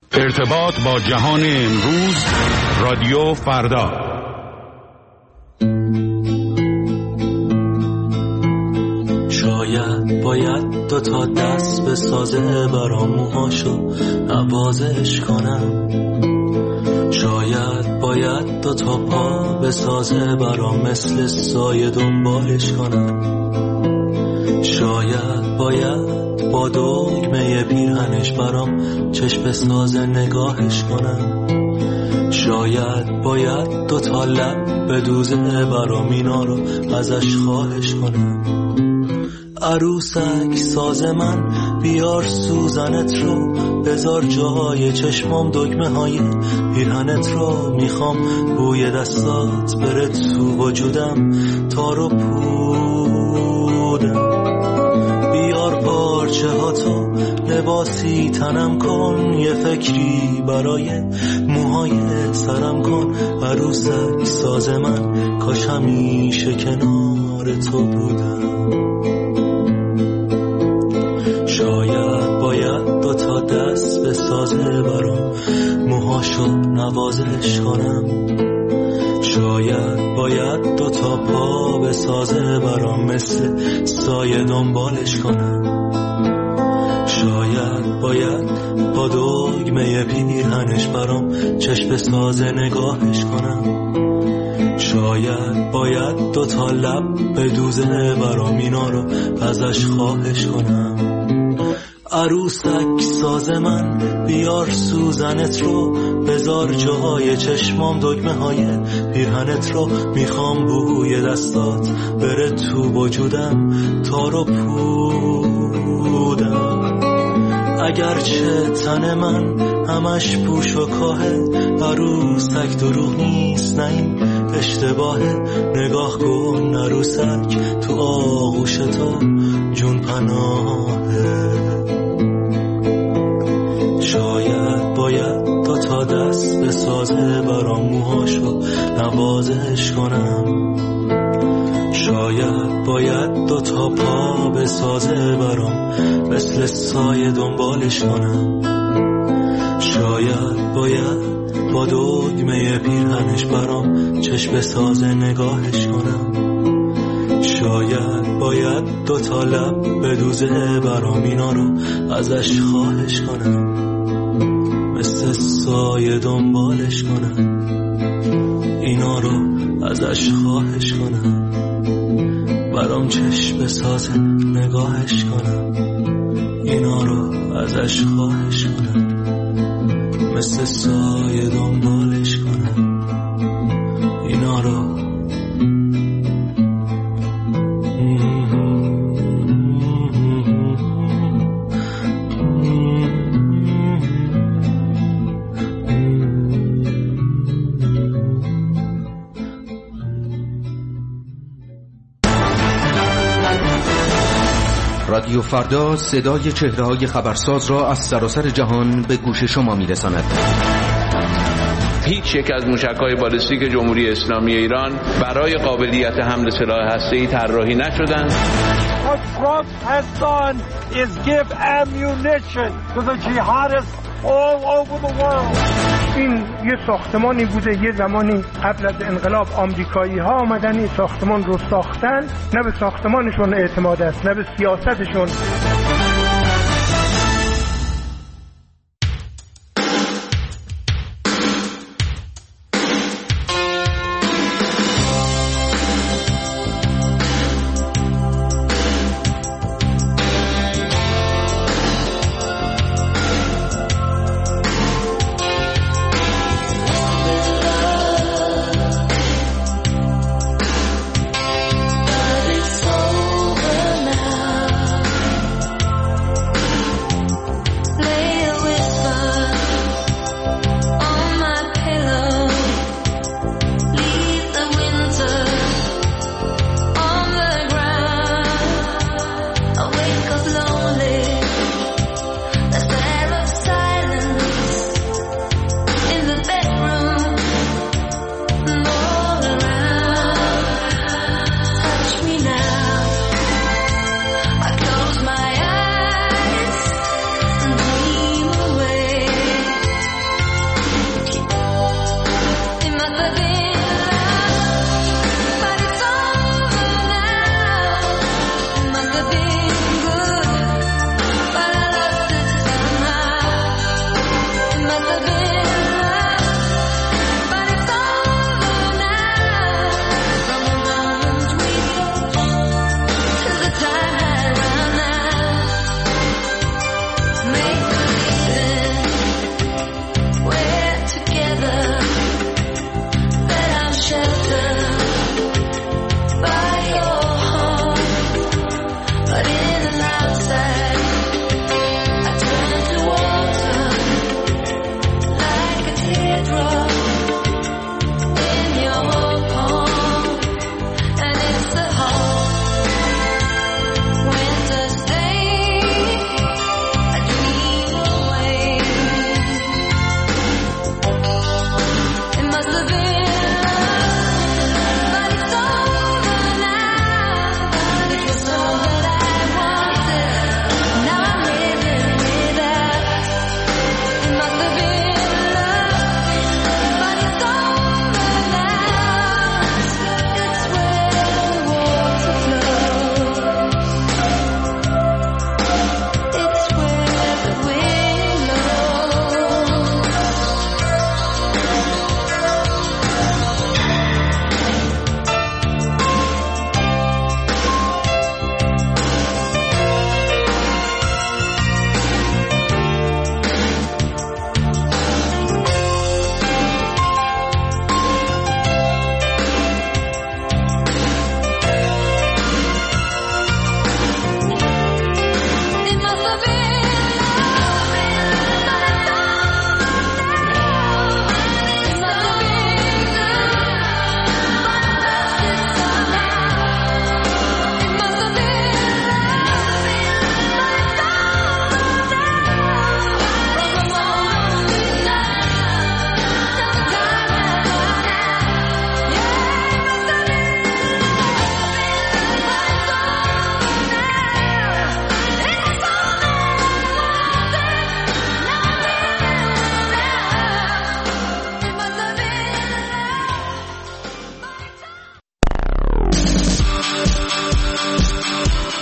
ارتباط با جهان امروز، رادیو فردا. شاید باید 2 تا دست به سازه برام موهاشو نوازش کنم، شاید باید 2 تا پا به سازه برام مثل سایه دنبالش کنم، شاید باید با دگمه پیرهنش برام چشم سازه نگاهش کنم، شاید باید 2 تا لب به دوزه برام اینا رو ازش خواهش کنم. عروسک ساز من بیار سوزنت رو، بذار جای چشمام دگمه های پیرهنت رو، میخوام بوی دستات بره تو وجودم تا رو پودم، بیار پارچه ها تو لباسی تنم کن، یه فکری برای موهای سرم کن. عروسک ساز من کاش همیشه کنار تو بودم. شاید باید 2 تا دست به سازه برام موهاشو نوازش کنم، شاید باید 2 تا پا به سازه برام مثل سایه دنبالش کنم، شاید باید با دگمه پیرهنش برام چشم سازه نگاهش کنم، شاید باید 2 تا لب به دوزه برام اینا رو ازش خواهش کنم. عروسک ساز من بیار سوزنت رو، بذار جاهای چشمام دگمه های پیرهنت رو، میخوام بوی دستات بره تو وجودم تا رو پودم. اگرچه تن من همش پوش و کاهه، عروسک دروغ نیست، نه این اشتباهه. نگاه کن عروسک تو آغوش تو جون پناهه. شاید باید 2 تا دست به سازه برام موهاشو نوازش کنم، شاید باید 2 تا پا به سازه برام مثل سایه دنبالش کنم، شاید باید با دگمه پیرهنش برام چشم سازه نگاهش کنم، شاید باید 2 تا لب به دوزه برام اینا رو ازش خواهش کنم، مثل سایه دنبالش کنم، اینا رو ازش خواهش کنم، برام چشم سازه نگاهش کنم، اینا رو ازش خواهش کنم، مثل سایه دنبالش کنم، اینا رو. رادیو فردا صدای چهره‌های خبرساز را از سراسر جهان به گوش شما می‌رساند. هیچ یک از موشک‌های بالستیک جمهوری اسلامی ایران برای قابلیت حمل سلاح هسته‌ای طراحی نشدند. What Trump has done is give ammunition to the jihadists all over the world. این یه ساختمانی بوده، یه زمانی قبل از انقلاب آمریکایی ها آمدن این ساختمان رو ساختن، نه به ساختمانشون اعتماد است نه به سیاستشون.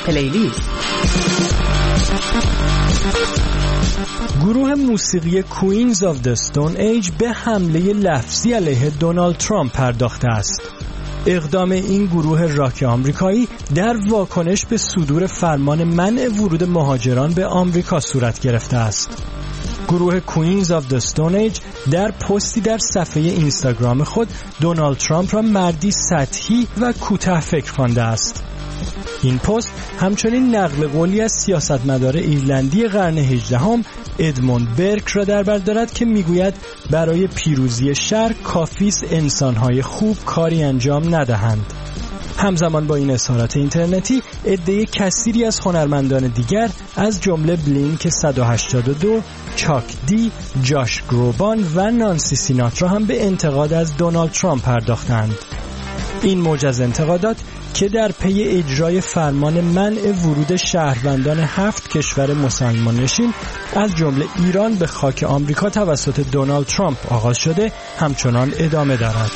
پلیلیست. گروه موسیقی کوینز آف د استون ایج به حمله لفظی علیه دونالد ترامپ پرداخته است. اقدام این گروه راک آمریکایی در واکنش به صدور فرمان منع ورود مهاجران به آمریکا صورت گرفته است. گروه کوینز آف د استون ایج در پستی در صفحه اینستاگرام خود دونالد ترامپ را مردی سطحی و کوتاه فکر خوانده است. این پست همچنین نقل قولی از سیاستمدار ایرلندی قرن 18 ادموند برک را در بر دارد که میگوید برای پیروزی شر کافی است انسان‌های خوب کاری انجام ندهند. همزمان با این اظهارات اینترنتی عده کثیری از هنرمندان دیگر از جمله بلینک 182، چاک دی، جاش گروبان و نانسی سیناترا هم به انتقاد از دونالد ترامپ پرداختند. این موج از انتقادات که در پی اجرای فرمان منع ورود شهروندان 7 کشور مسلمان نشین از جمله ایران به خاک آمریکا توسط دونالد ترامپ آغاز شده همچنان ادامه دارد.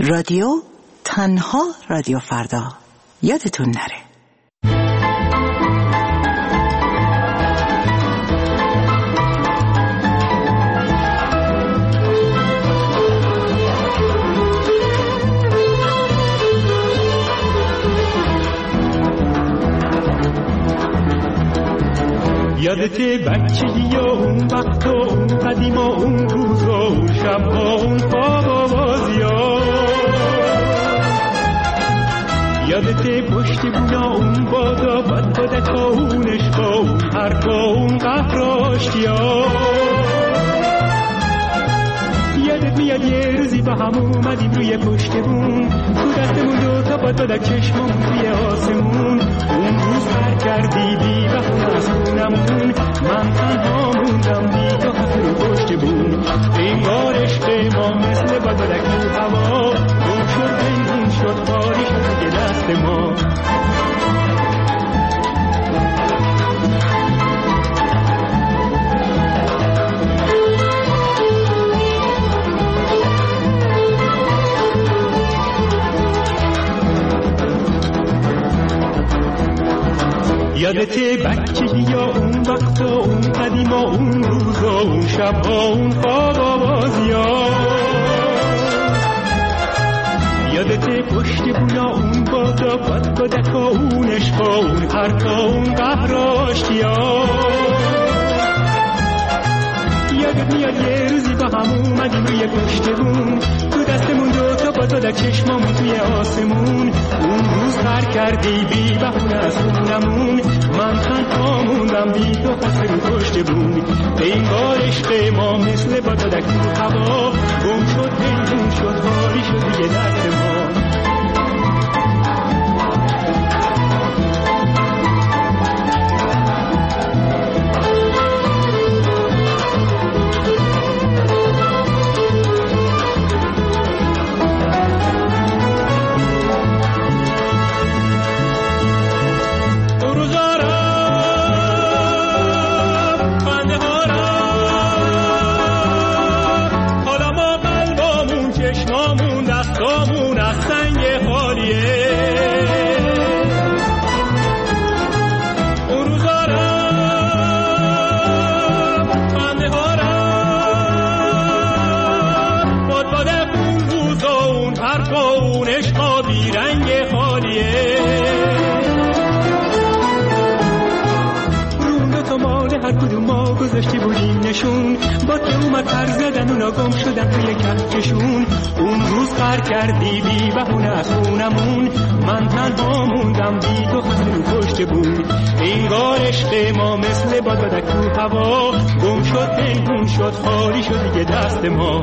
رادیو تنها رادیو فردا، یادتون نره. یادته بچگی و اون وقت و اون قدیم و اون روز و اون شب و اون خواب و بازی ها، یادته پشت بونا اون بادا بد بدک و اون عشق و اون حرف و اون قهر و آشتی ها، یادت میاد یه روزی با هم اومدیم روی پشت بون، تو دستمون دوتا بد بدک چشممون توی آسمون، اون روز پر کردی بی وقت از خونمون، من تنها موندم بی تو حق رو پشت بون، این بار عشق ما مثل بدک رو هوا، گم شد بینون شد خالی شد دیگه دست ما. یادته بچگی یا اون وقت و اون قدیم و اون روز و اون شب و اون خواب و بازی ها، یادته پشت بونا اون بادا بد بدک و اون عشق و اون حرف و اون قهر و آشتی ها، یادت میاد یه روزی با هم اومدیم روی پشت بون، تو دستمون دوتا بد بدک چشمامون توی آسمون، اون روز پر کردی بی بهونه از خونمون، من تنها موندم بی تو خسته رو پشت بون، این بار عشق ما مثل بادک تو هوا، گم شد پیدون شد حالی شد دیگه دست ما. گذاشتی بودیم نشون، با که اومد پر زدن اونا گم شدن توی کهکشون، اون روز پر کردی بی بهونه از خونمون، من تنها موندم بی تو خسته رو پشت بون، این بار عشق ما مثل باد بدک تو هوا، گم شد پیدون شد خالی شد دیگه دست ما.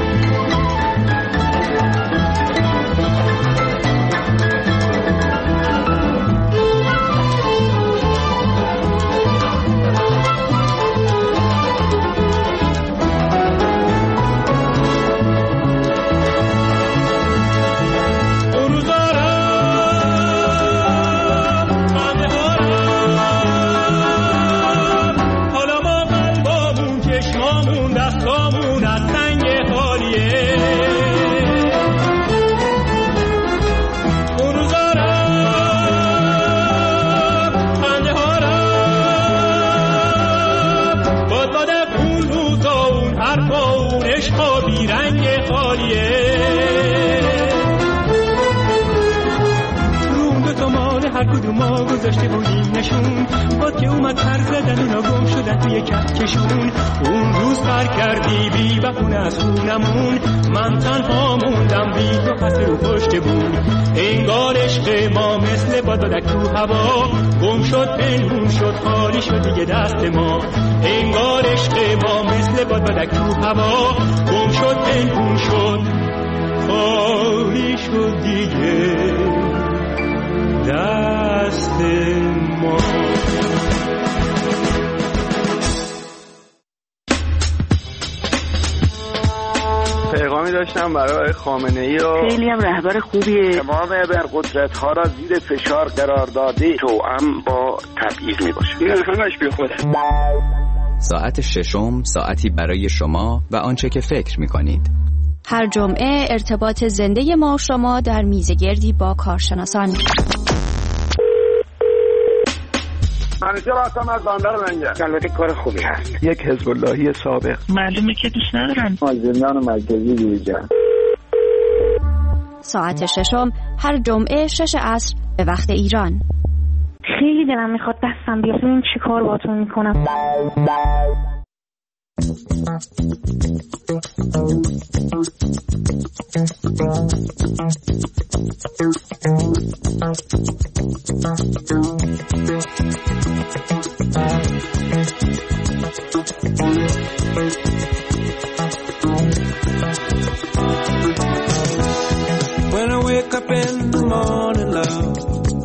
ما گذاشته بودیم نشون، با که اومد پر زدن اونا گم شدن توی کهکشون، اون روز پر کردی بی بهونه از خونمون، من تنها موندم بی تو خسته رو پشت بون، انگار عشق ما مثل باد بدک تو هوا، گم شد پنهون شد خالی شد دیگه دست ما، انگار عشق ما مثل باد بدک تو هوا، گم شد پنهون شد خالی شد دیگه دست ما. پیغامی داشتم برای خامنه‌ای و خیلی هم رهبر خوبیه. تمام ابرقدرت‌ها را زیر فشار قرار داده، توأم با تبعیض میباشه. این همش بی خوده. ساعت ششم، ساعتی برای شما و آنچه که فکر میکنید. هر جمعه ارتباط زنده ما شما در میزگردی با کارشناسان. منیجر هستم از بندر لنگر. البته کار خوبی هست. یک حزب اللهی سابق. معلومه که دوست ندارن. زندان مرکزی دیویجان. ساعت 6 هر جمعه 6 عصر به وقت ایران. خیلی دلم میخواد دستم بیاد ببینم چی کار باهاتون میکنم. When I wake up in the morning, love,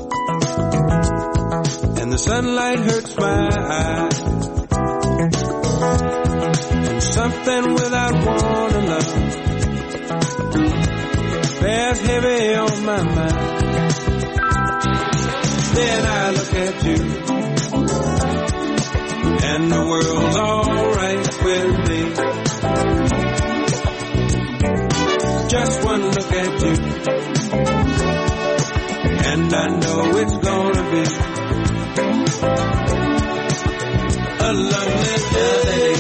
and the sunlight hurts my eyes, and something without warning, love, bears heavy on my mind. Then I look at you, and the world's alright with me. Just one look at you, and I know it's gonna be a lovely day.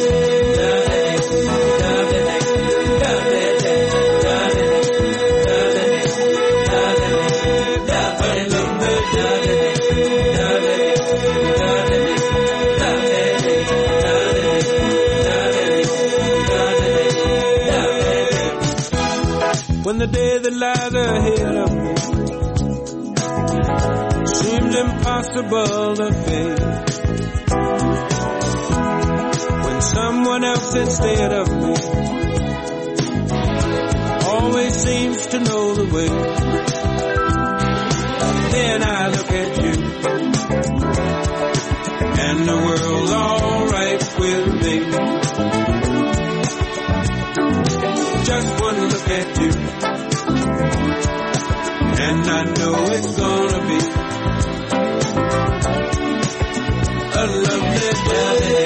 When the day that lies ahead of me seems impossible to face, when someone else instead of me always seems to know the way, then I look at you, and the world's alright with me. Just one look at you, and I know it's gonna be a lovely day.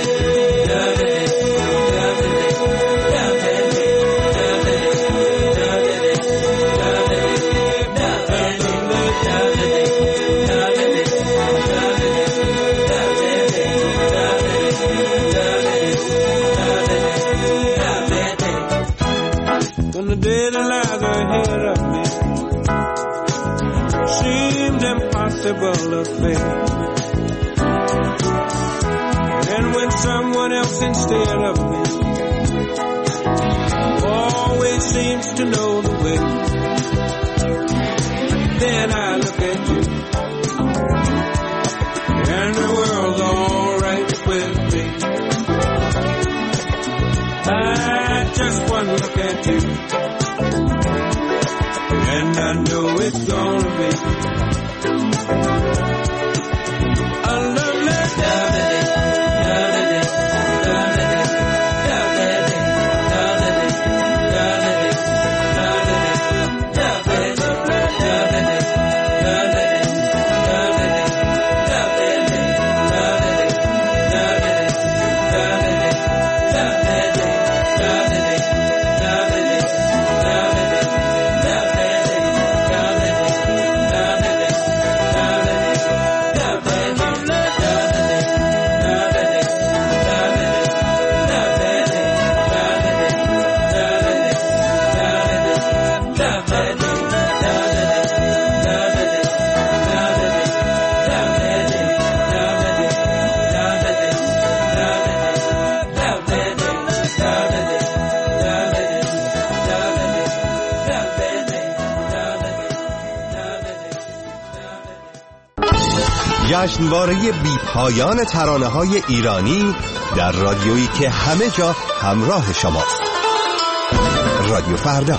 When the day that lies ahead of me seems impossible to face, and when someone else instead of me always seems to know the way, then I look at you, and the world's alright with me. I just one look at you, and I know it's gonna be a lovely day. جشنواره بی‌پایان ترانه‌های ایرانی در رادیویی که همه جا همراه شماست. رادیو فردا.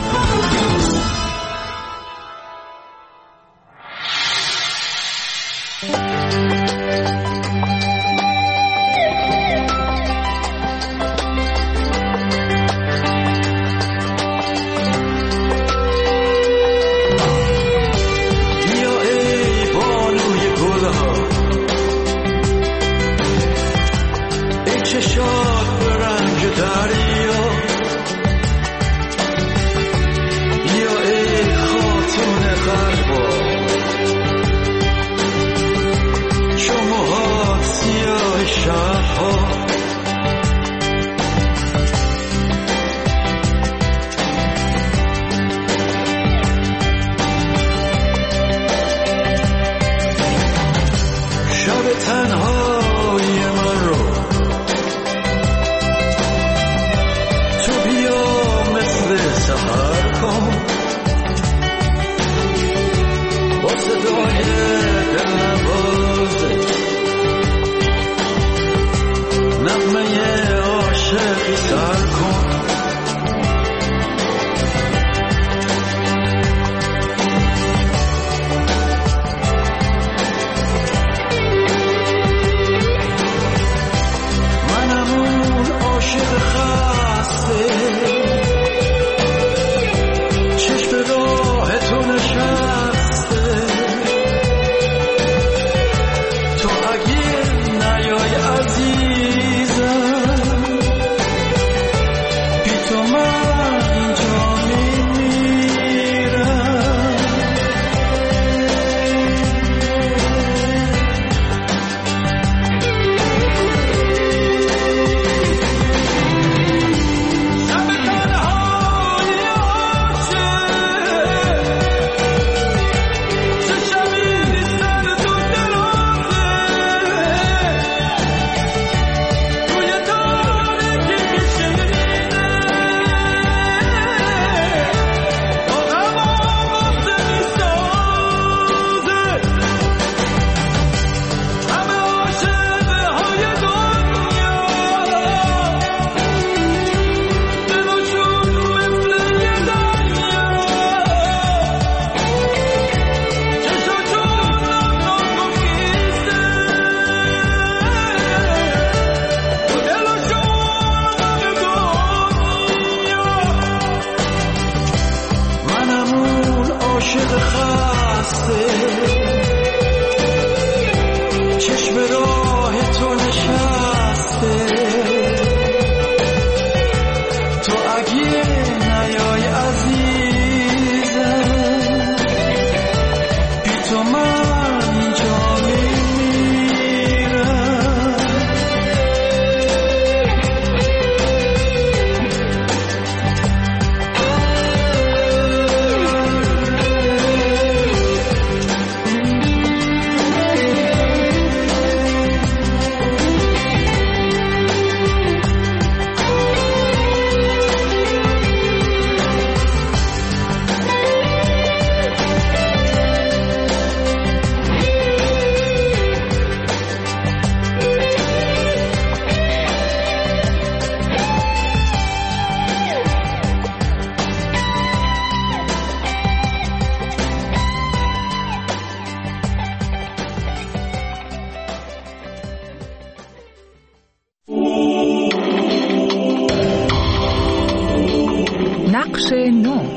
بخش 9.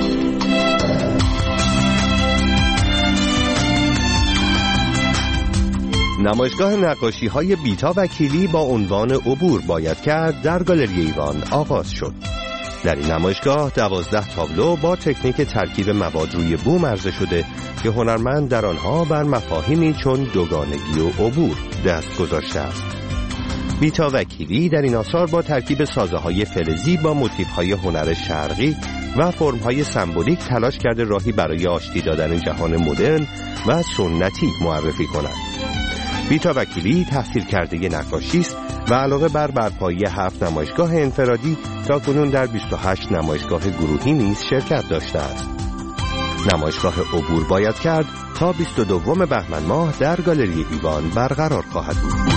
نمایشگاه نقاشی‌های بیتا وکیلی با عنوان عبور باید کرد در گالری ایوان آغاز شد. در این نمایشگاه 12 تابلو با تکنیک ترکیب مواد روی بوم عرضه شده که هنرمند در آنها بر مفاهیمی چون دوگانگی و عبور دست گذاشته است. بیتا وکیلی در این آثار با ترکیب سازه‌های فلزی با موتیف‌های هنر شرقی و فرم‌های سمبولیک تلاش کرده راهی برای آشتی دادن جهان مدرن و سنتی معرفی کند. بیتا وکیلی تحصیل کرده نقاشی است و علاوه بر برپایی 7 نمایشگاه انفرادی تاکنون در 28 نمایشگاه گروهی نیز شرکت داشته است. نمایشگاه عبور باید کرد تا 22 بهمن ماه در گالری ایوان برقرار خواهد بود.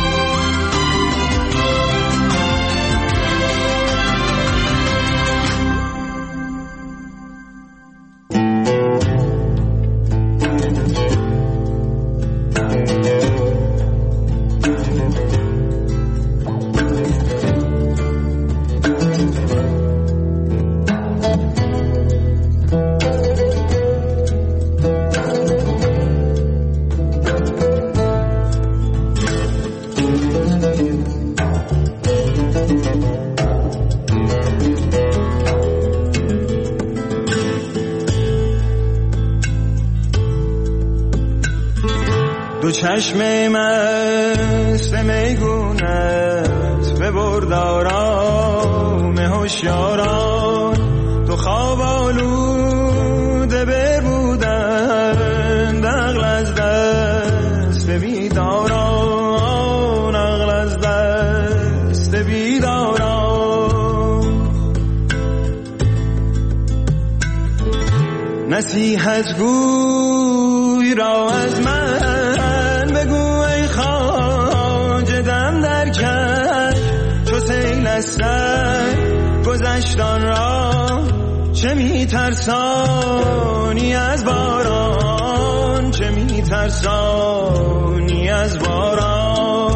دو چشم مست میگونت ببرد آرام هوشیاران، تو خواب آلوده بربودند عقل از دست بیداران، عقل از دست بیداران. نصیحت گوی را از من بگو ای خواجه دم در کش، چو سیل از سر گذشتان را چه میترسانی از باران، چه میترسانی از باران.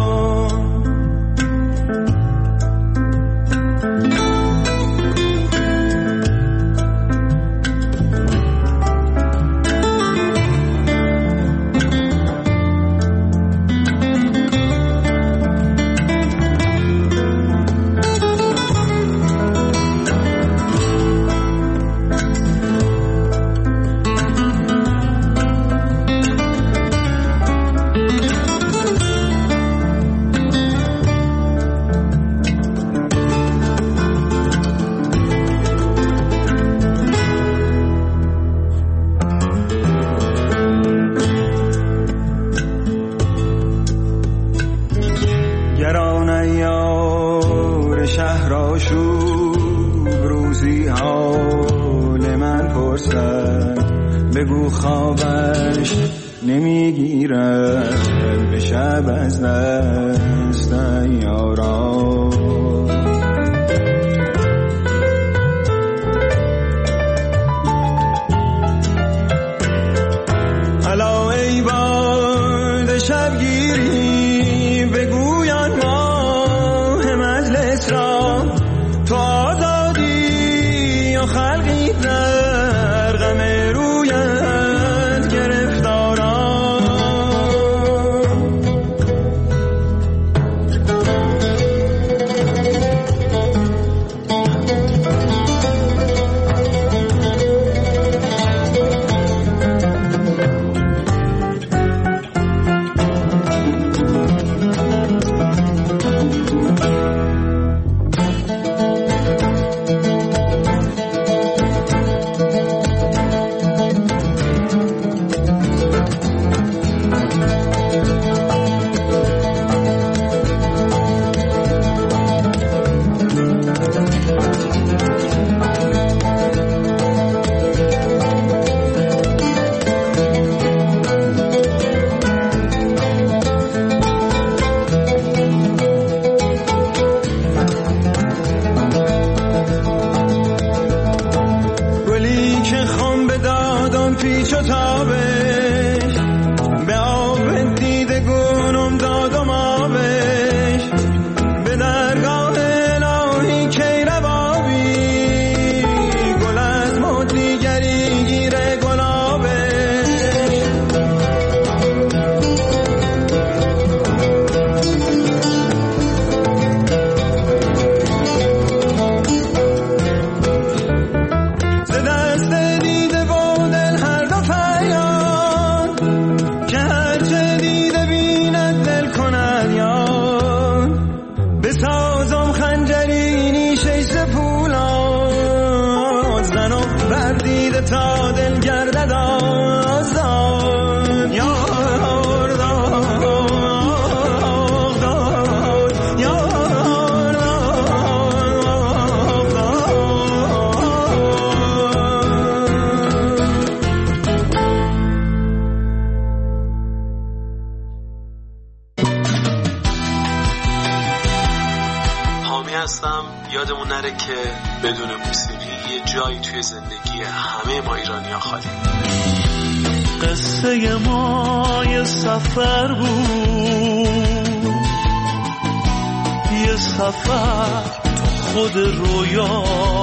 بگو خوابش نمیگیرد به شب از دست یاران. حالا ای باد شبگیری بگویان ماه مجلس را، تو آزادی یا خلقی در غم رویت گرفتاران. تا دل گردد آزاد یار داد یار حامی هستم. یادمون نره که بدون موسیقی یه جایی توی زندگی همه ما ایرانی‌ها خالی. قصه ما یه سفر بود، یه سفر خود رویا،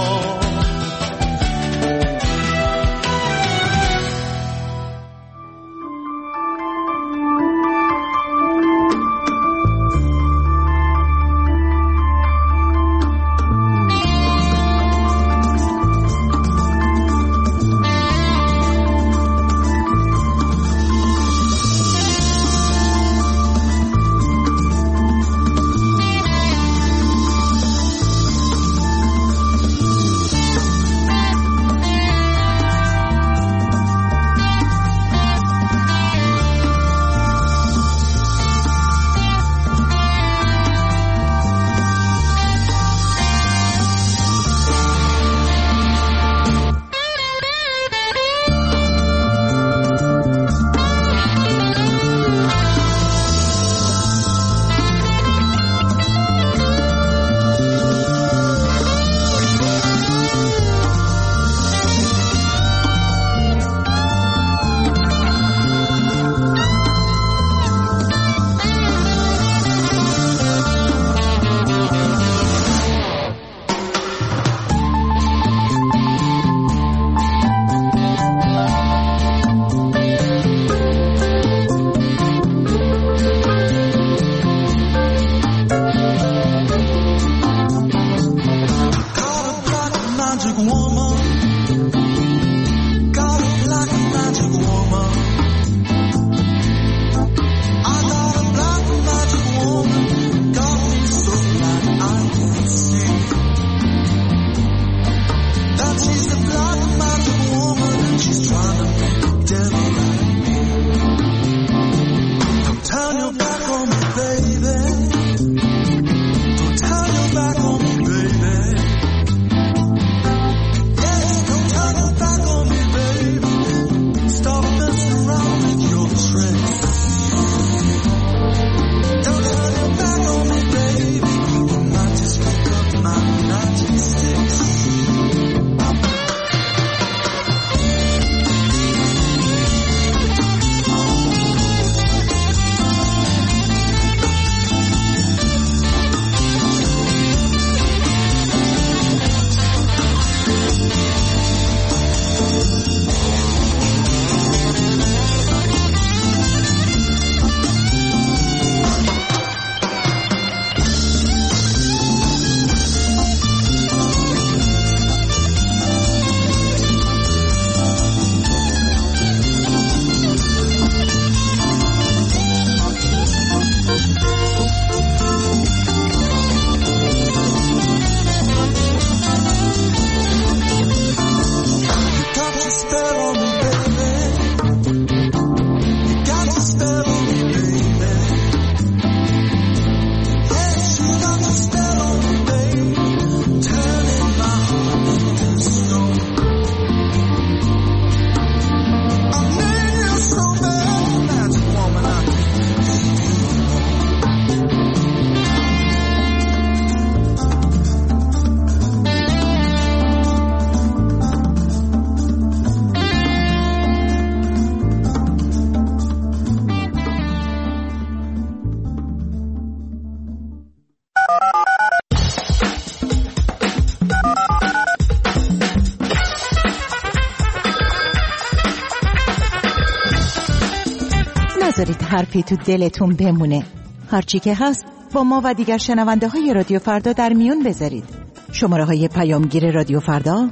نذارید حرفی تو دلتون بمونه. هرچی که هست با ما و دیگر شنونده های رادیو فردا در میون بذارید. شماره های پیامگیر رادیو فردا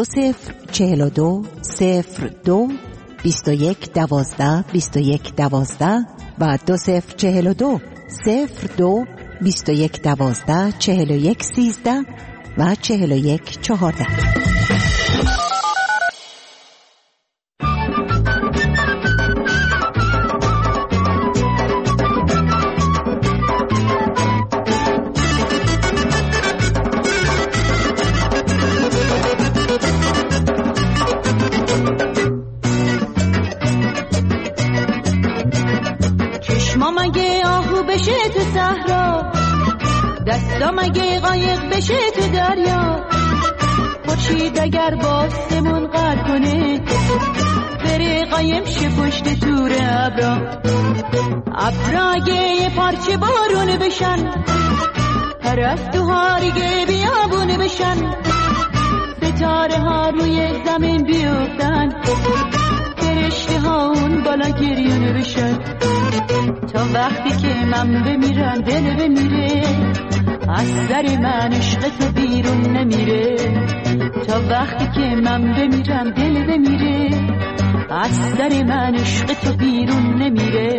2042 02 21 12 21 12 و 2042 02 21 12 41 13 و 41 14. دستا مگه قایق بشه تو دریا، خورشید اگر باستمون غرق کنه بره قایم شه پشت تور ابرا، ابرا اگه یه پارچه بارون بشن، پرستوها دیگه بیابون بشن، ستاره ها روی زمین بیفتن، فرشته ها اون بالا گریون بشن، تا وقتی که من بمیرم دل بمیره، از سر من عشق تو بیرون نمیره، تا وقتی که من بمیرم دل بمیره، از سر من عشق تو بیرون نمیره.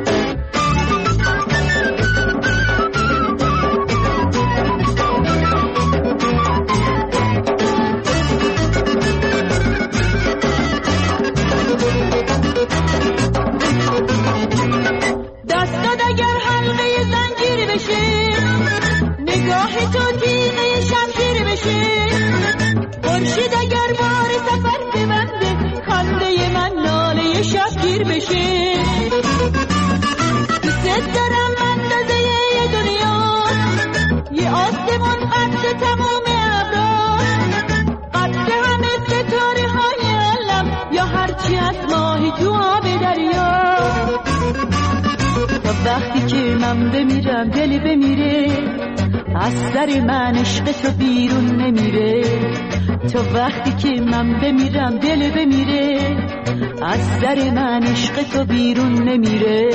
دستات اگر حلقه زنجیر بشه، نگاه تو تیغه شمشیر بشه، خورشید اگر بار سفر ببنده، خنده من ناله شبگیر بشه، دوست دارم اندازه یه دنیا، یه آسمون قد تموم ابرا، قد همه ستاره های علم، یا هرچی از ماهی تو آب دریا، تا وقتی که من بمیرم دل بمیره، از سر من عشق تو بیرون نمیره، تا وقتی که من بمیرم دل بمیره، از سر من عشق تو بیرون نمیره.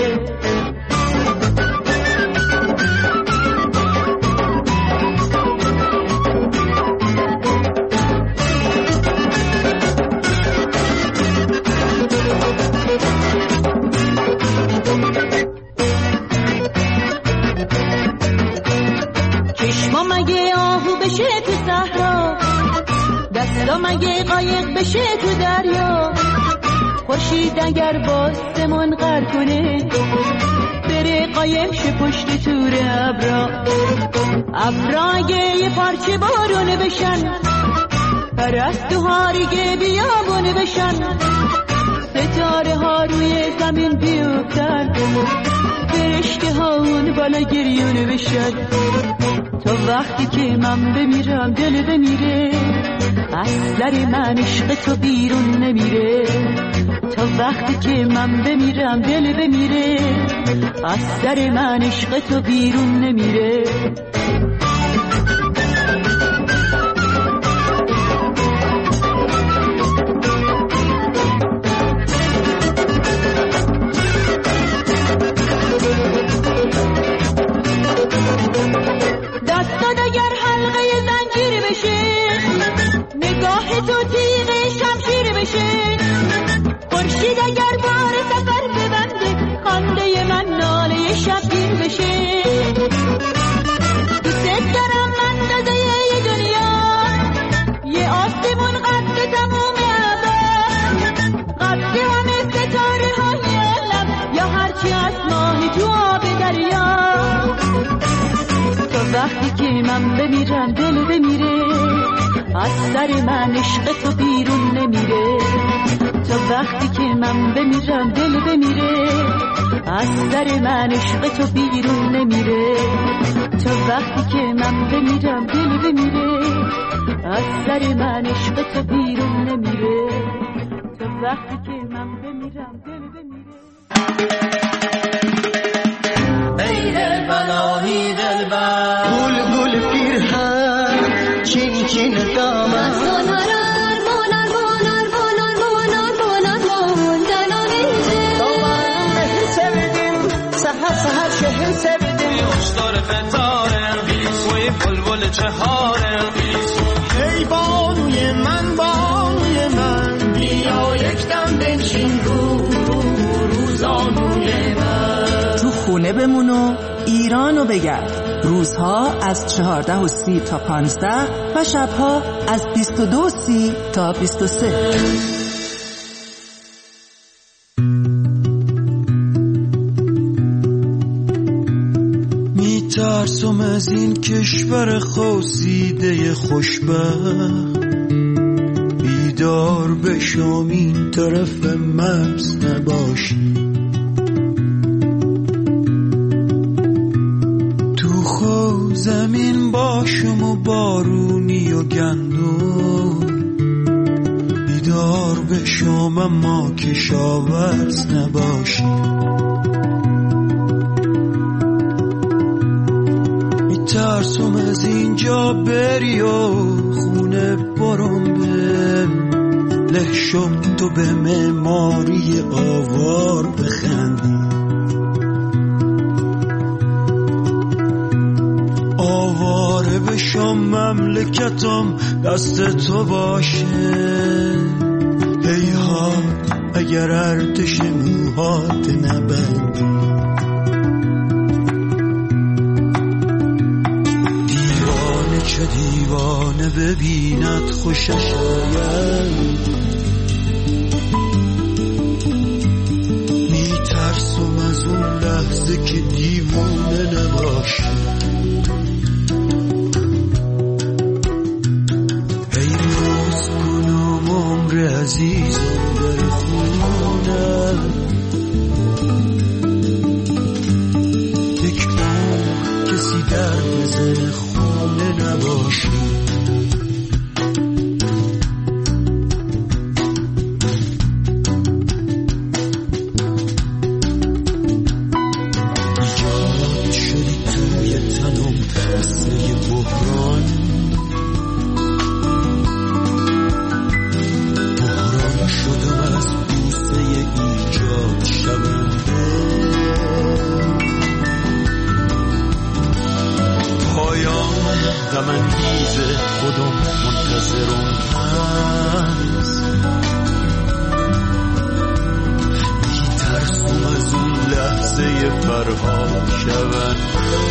چشما مگه آهو بشه تو صحرا، دستا مگه قایق بشه تو دریا، خورشید اگر باستمون غرق کنه بره قایم شه پشت تور ابرا، ابرا اگه یه پارچه بارون بشن، پرستوها دیگه بیابون بشن، ستاره ها روی زمین بیفتن، فرشته ها اون بالا گریون بشن، تا وقتی که من بمیرم دل بمیره، از سر من عشق تو بیرون نمیره، تا وقتی که من بمیرم دل بمیره، از سر من عشق تو بیرون نمیره. دستات اگر حلقه زنجیر بشه، نگاه تو تیغه شمشیر بشه، خورشید اگر بار سفر ببنده، خنده من ناله شبگیر بشه، دوست دارم اندازه یه دنیا، یه آسمون قد تموم ابر، قد همه ستاره های علم، یا هرچی از ماهی تو آب دریا، تا وقتی که من بمیرم دل بمیره، از سر من عشق تو بیرون نمیره، تا وقتی که من بمیرم دل بمیره، از سر من عشق تو بیرون نمیره، تا وقتی که من بمیرم دل بمیره، از سر من عشق تو بیرون نمیره، تا وقتی که من بمیرم دل بمیره. ای دل بلایی دل بر گل گل پیرهن چین چین دامن سهر شهر سبدیم اشتار فتاره وی بلبل چهاره، ای بانوی من بیا یک دم بنشین روزانوی من، تو خونه بمون و ایرانو بگرد، روزها از 14:30 تا 15 و شبها از 22:30 تا 23. ترسم از این کشور خواسیده خوشبخت، بیدار بشم این طرف مرز نباشی، تو خوز زمین باشم و بارونی و گندم، بیدار بشم اما کشاورز نباشی. میترسم از اینجا بری و خونه برم به لحشم تو به معماری آوار بخندی. آواره بشم مملکتم دست تو باشه، هیها اگر ارتش موهات نبندی. دیوانه چه دیوانه ببیند خوشش آید، میترسم از اون لحظه که دیوانه نباشی. عزیزم در خونه یک عمر کسی در بزن خونه نباشی. ایجاد شدی توی تنم مثل یه بحران، شدم از بوسه ایجاد شونده. پایان غم انگیز خودم منتظرم هست، میترسم از اون لحظه فرها شونده.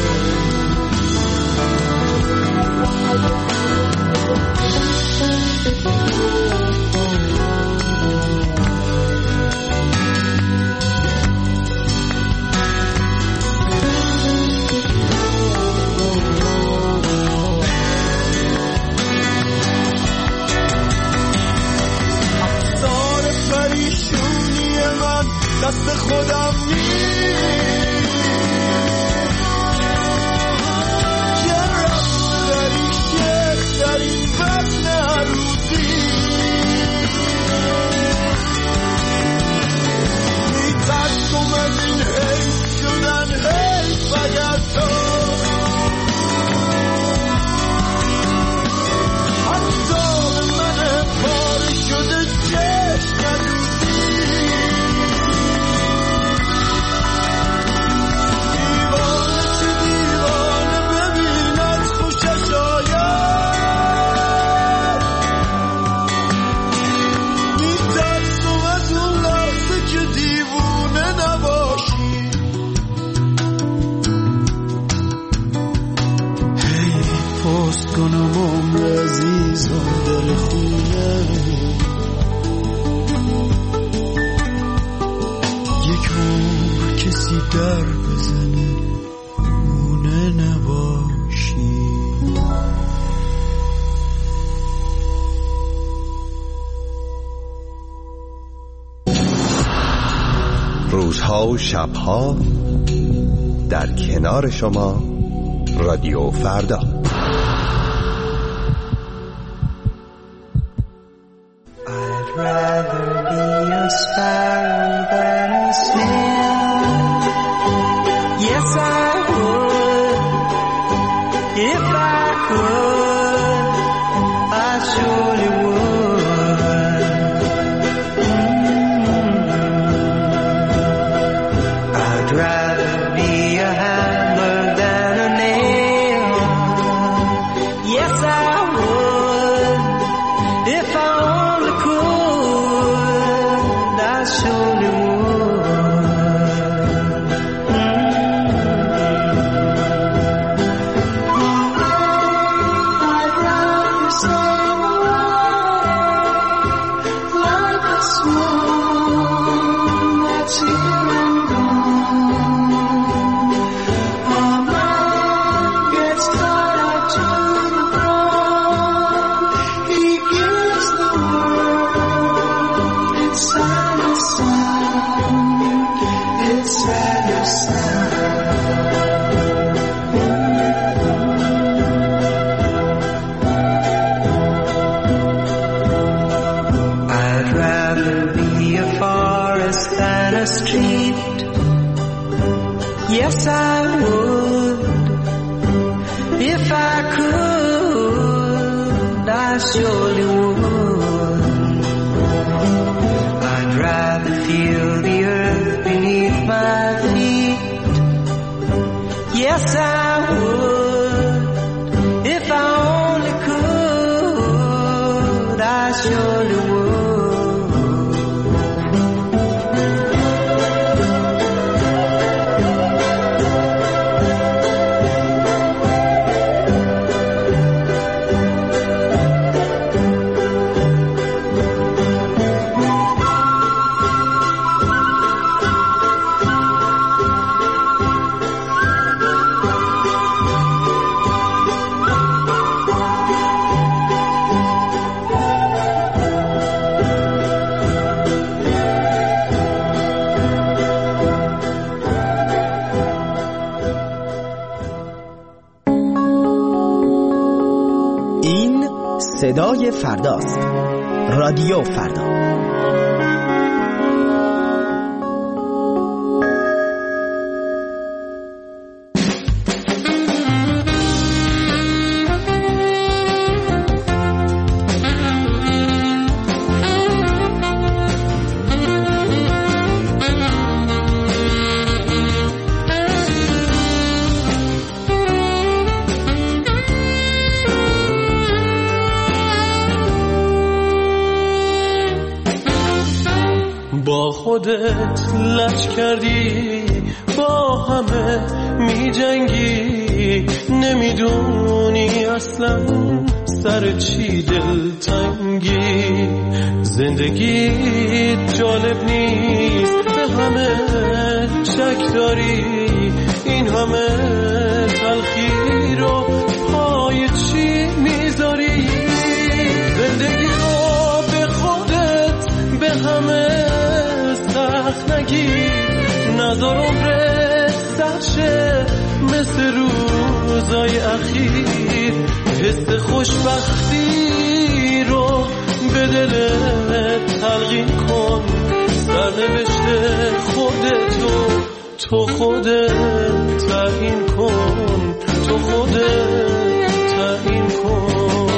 دست خودم نیست که رفت داری شک در این وزن عروضی. میترسم از این حیف شدن حیف اگر تو حتی به من پاره شده چشم ندوزی. کنم عمر عزیزم در خونه یک عمر کسی در بزنه خونه نباشی. روزها و شبها در کنار شما رادیو فردا. I could, I surely would. I'd rather feel the earth beneath my feet. Yes, I would. If I only could, I surely would. صدای فرداست. رادیو فردا. خودت لج کردی با همه می جنگی نمیدونی اصلا سر چی دلتنگی زندگی جالب نیست به همه شک داری این همه تلخی رو پای چی میذاری زندگی رو به خودت به همه سخت نگیر نظر عمرت سخشه مثل روزای اخیر حس خوشبختی رو به دلت تلقین کن سرنوشت خودتو تو خودت تعیین کن تو خودت تعیین کن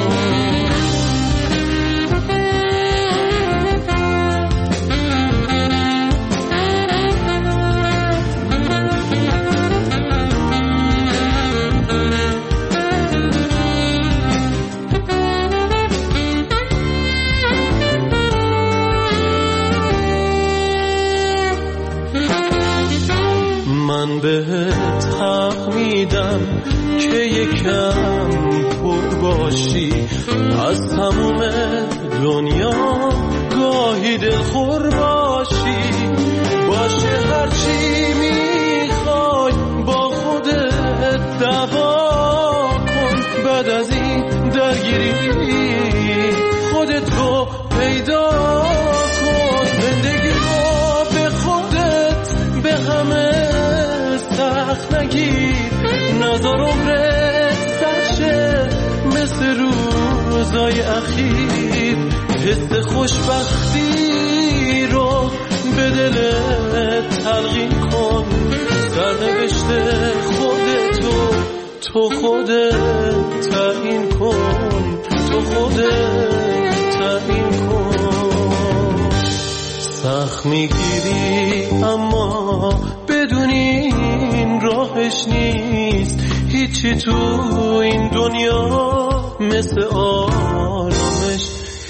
من بهت حق میدم که یکم پر باشی از تموم دنیا گاهی دلخور باشی باشه هرچی میخوای با خودت دعوا کن بعد از این درگیری خودتو پیدا کن زندگی رو به خودت به همه سخت نگیر نظر عمرت سخشه مثل روزای اخیر حس خوشبختی رو به دلت تلقین کن سرنوشت خودتو تو خودت تعیین کن تو خودت تعیین کن سخت میگیری اما بدونی این راهش نیست هیچی تو این دنیا مثل آرامش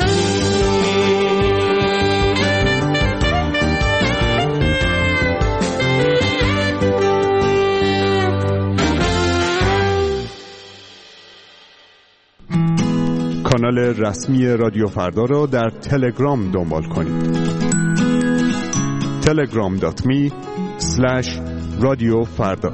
کانال رسمی رادیو فردا را در تلگرام دنبال کنید. telegram.me/رادیو فردا.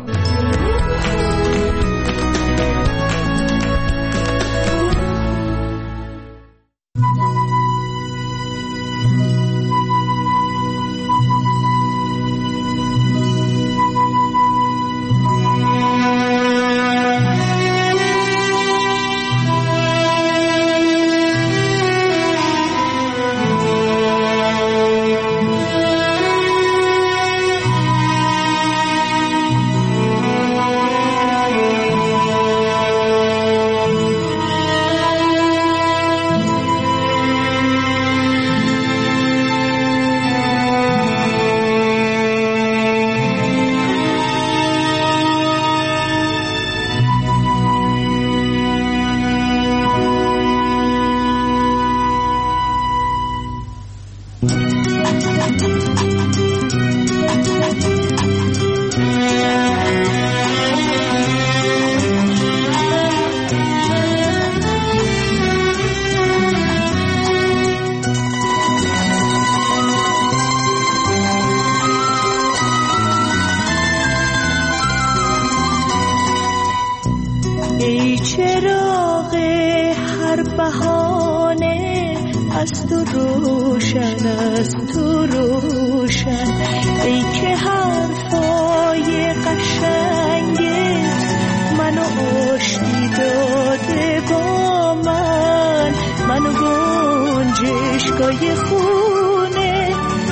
هر بهانه از تو روشن، از تو روشن. ای که حرفای قشنگت منو آشتی داده با من، منو گنجشگاه خونه،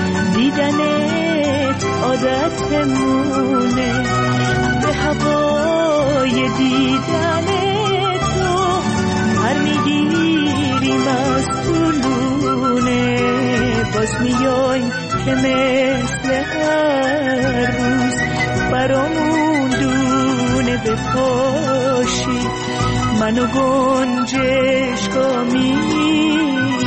دیدنت عادتمونه، به هوای دیدن تو هر میگیریم از طولونه. باز میایم که مثل هر روز برامون دونه بپاشی، منو گنجشگاه میکنی.